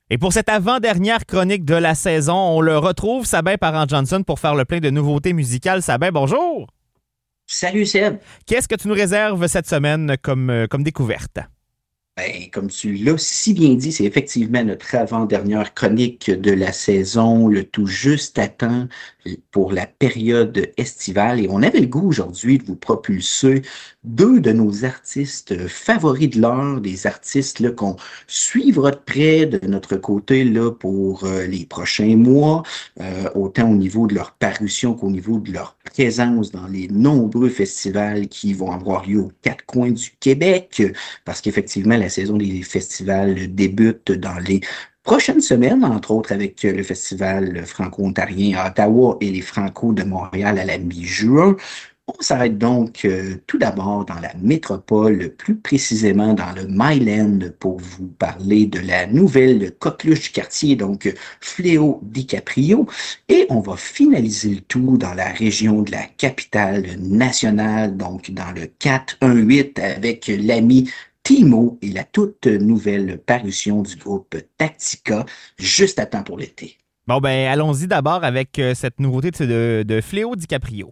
Et pour cette avant-dernière chronique de la saison, on le retrouve, Sabin Parent-Johnson, pour faire le plein de nouveautés musicales. Sabin, bonjour! Salut Seb! Qu'est-ce que tu nous réserves cette semaine comme découverte? Ben, comme tu l'as si bien dit, c'est effectivement notre avant-dernière chronique de la saison, le tout juste à temps pour la période estivale. Et on avait le goût aujourd'hui de vous propulser deux de nos artistes favoris de l'heure, des artistes là, qu'on suivra de près de notre côté là, pour les prochains mois, autant au niveau de leur parution qu'au niveau de leur présence dans les nombreux festivals qui vont avoir lieu aux quatre coins du Québec, parce qu'effectivement, la saison des festivals débute dans les prochaines semaines, entre autres avec le festival franco-ontarien à Ottawa et les Franco de Montréal à la mi-juin. On s'arrête donc tout d'abord dans la métropole, plus précisément dans le Myland, pour vous parler de la nouvelle coqueluche du quartier, donc Fléau DiCaprio. Et on va finaliser le tout dans la région de la capitale nationale, donc dans le 418 avec l'ami Timo et la toute nouvelle parution du groupe Tactica, juste à temps pour l'été. Bon, ben allons-y d'abord avec cette nouveauté de Fléau DiCaprio.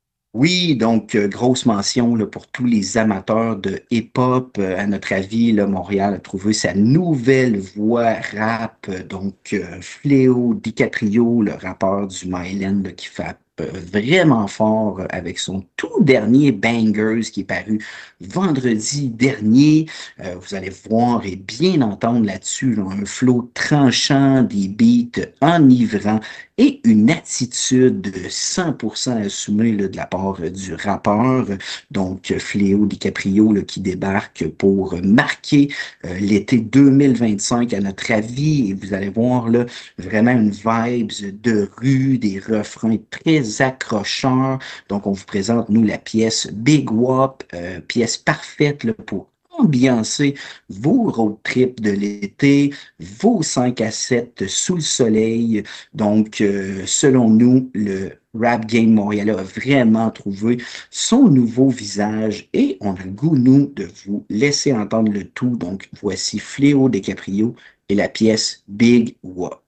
Oui, donc grosse mention là, pour tous les amateurs de hip-hop. À notre avis, là, Montréal a trouvé sa nouvelle voix rap. Donc Fléau DiCaprio, le rappeur du Myland qui fait vraiment fort avec son tout dernier Bangers qui est paru vendredi dernier. Vous allez voir et bien entendre là-dessus là, un flow tranchant, des beats enivrants et une attitude 100% assumée là, de la part du rappeur. Donc, Fléau DiCaprio là, qui débarque pour marquer l'été 2025 à notre avis. Et vous allez voir là, vraiment une vibes de rue, des refrains très accrocheurs. Donc, on vous présente, nous, la pièce Big Wop, pièce parfaite là, pour ambiancer vos road trips de l'été, vos 5 à 7 sous le soleil. Donc, selon nous, le Rap Game Montréal a vraiment trouvé son nouveau visage et on a le goût, nous, de vous laisser entendre le tout. Donc, voici Fléau DiCaprio et la pièce Big Wop.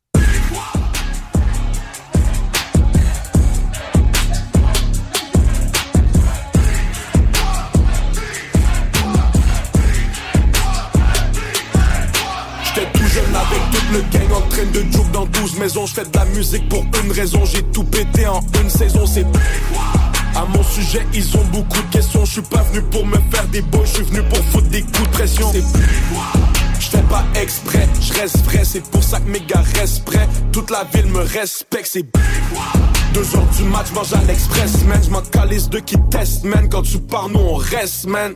Le gang en train de juke dans 12 maisons. Je fais de la musique pour une raison. J'ai tout pété en une saison. C'est à mon sujet, ils ont beaucoup de questions. Je suis pas venu pour me faire des boys. Je suis venu pour foutre des coups de pression. Je fais pas exprès, je reste vrai. C'est pour ça que mes gars restent prêts. Toute la ville me respecte. C'est 2h du match, mange à l'express, man. Je m'en calisse de qui teste, man. Quand tu pars, nous on reste, man.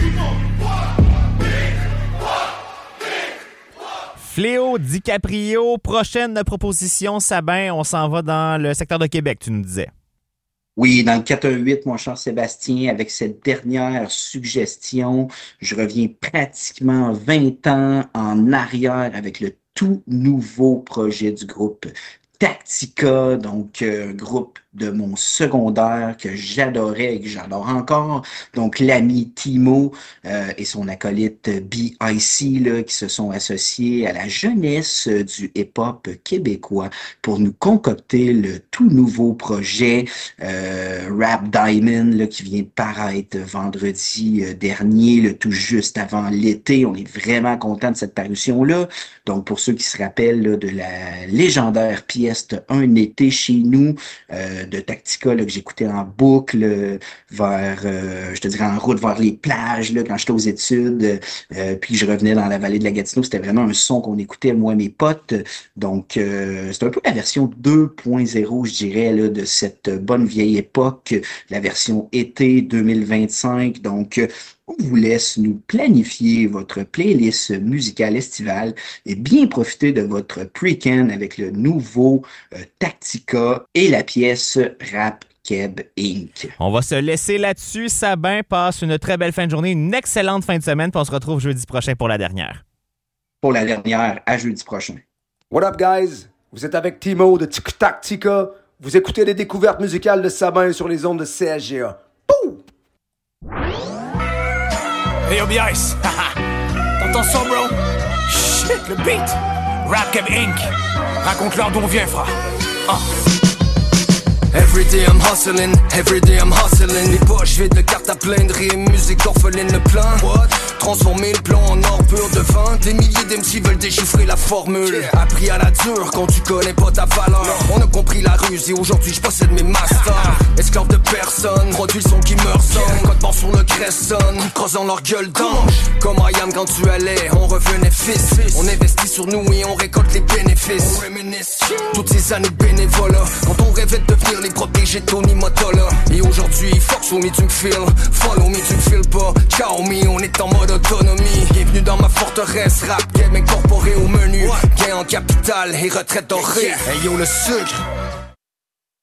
Fléau DiCaprio, prochaine proposition, Sabin, on s'en va dans le secteur de Québec, tu nous disais. Oui, dans le 418, mon cher Sébastien, avec cette dernière suggestion, je reviens pratiquement 20 ans en arrière avec le tout nouveau projet du groupe Tactica, donc groupe de mon secondaire que j'adorais et que j'adore encore. Donc l'ami Timo et son acolyte B.I.C. là, qui se sont associés à la jeunesse du hip-hop québécois pour nous concocter le tout nouveau projet Rap Diamond là, qui vient de paraître vendredi dernier, le tout juste avant l'été. On est vraiment content de cette parution-là. Donc pour ceux qui se rappellent là, de la légendaire pièce Un été chez nous de Tactica là, que j'écoutais en boucle vers, je te dirais en route vers les plages là, quand j'étais aux études, puis je revenais dans la vallée de la Gatineau. C'était vraiment un son qu'on écoutait, moi et mes potes. Donc, c'est un peu la version 2.0, je dirais, là, de cette bonne vieille époque, la version été 2025. Donc, on vous laisse nous planifier votre playlist musicale estivale et bien profiter de votre pre-can avec le nouveau Tactica et la pièce Rap Keb Inc. On va se laisser là-dessus. Sabin, passe une très belle fin de journée, une excellente fin de semaine, puis on se retrouve jeudi prochain pour la dernière. Pour la dernière, à jeudi prochain. What up, guys? Vous êtes avec Timo de Tactica. Vous écoutez les découvertes musicales de Sabin sur les ondes de CSGA. Boum! Hey, yo, B.I.C. T'entends ça, bro? Shit, le beat! Rap Game Inc. Raconte-leur d'où on vient, frère. Everyday I'm hustling, les poches vides, le cartes à plein de rimes, musique orpheline, le plein. What? Transformer le plan en or pur de vin. Des milliers d'MC veulent déchiffrer la formule. Appris à la dure quand tu connais pas ta valeur. On a compris la ruse et aujourd'hui je possède mes masters. Esclave de personne, produit le son qui meurt son. Code mort sur le Cresson, creusant leur gueule d'ange. Comme I am quand tu allais, on revenait fils. On investit sur nous et on récolte les bénéfices. On réminisce toutes ces années bénévoles. Quand on rêvait de devenir les protégés de Tony Motola. Et aujourd'hui, fuck show me tu me feel, follow me tu me feel pas. Ciao me, on est en mode autonomie. Bienvenue dans ma forteresse, rap game incorporé au menu. Gain en capital et retraite dorée. Hey yo le sucre,